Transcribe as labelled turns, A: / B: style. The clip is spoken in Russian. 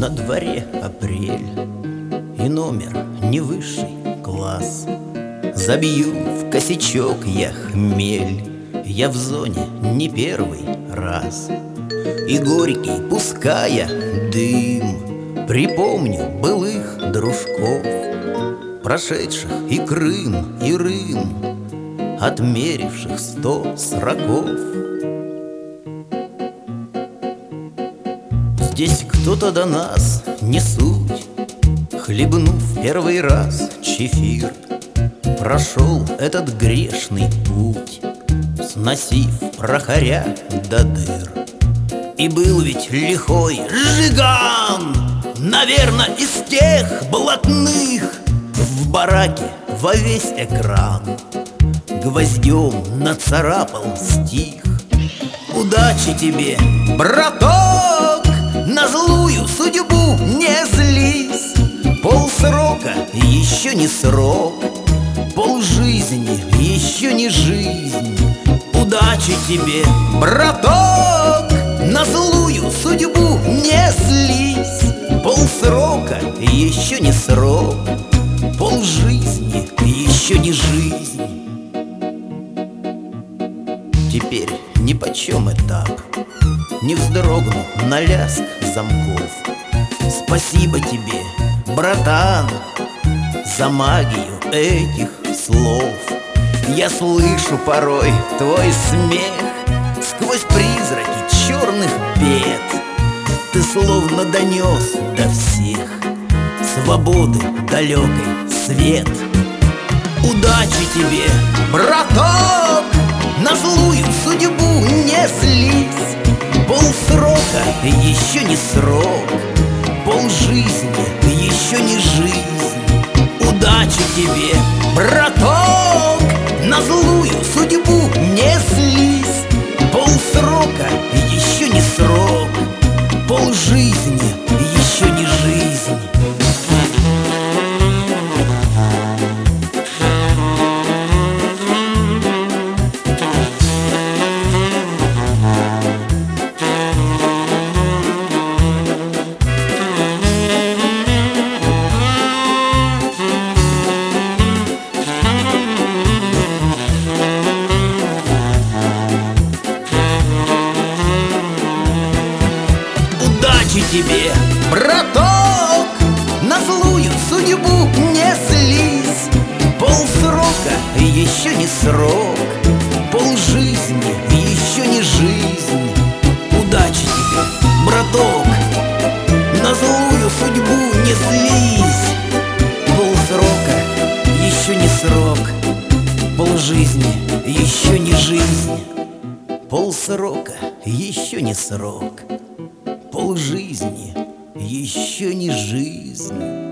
A: На дворе апрель, и номер не высший класс. Забью в косячок я хмель, я в зоне не первый раз. И горький, пуская дым, припомню былых дружков, прошедших и Крым, и Рым, отмеривших 100 сроков. Здесь кто-то до нас не суть, хлебнув первый раз чефир, прошел этот грешный путь, сносив прохоря до дыр. И был ведь лихой жиган, наверно, из тех блатных, в бараке во весь экран гвоздем нацарапал стих. Удачи тебе, браток, на злую судьбу не злись. Полсрока еще не срок, полжизни еще не жизнь. Удачи тебе, браток, на злую судьбу не злись. Полсрока еще не срок, полжизни еще не жизнь. Теперь нипочем этап, не вздрогну на лязг замков. Спасибо тебе, братан, за магию этих слов. Я слышу порой твой смех сквозь призраки черных бед. Ты словно донес до всех свободы далекой свет. Удачи тебе, браток, на злую судьбу не злись. Полсрока еще не срок, полжизни еще не жизнь. Удачи тебе, браток, на злую судьбу не злись. Полсрока еще не срок, полжизни еще не жизнь. Тебе, браток, на злую судьбу не злись. Полсрока еще не срок, полжизни еще не жизнь. Удачи тебе, браток, на злую судьбу не злись. Полсрока еще не срок, полжизни еще не жизнь. Полсрока еще не срок, полжизни еще не жизнь.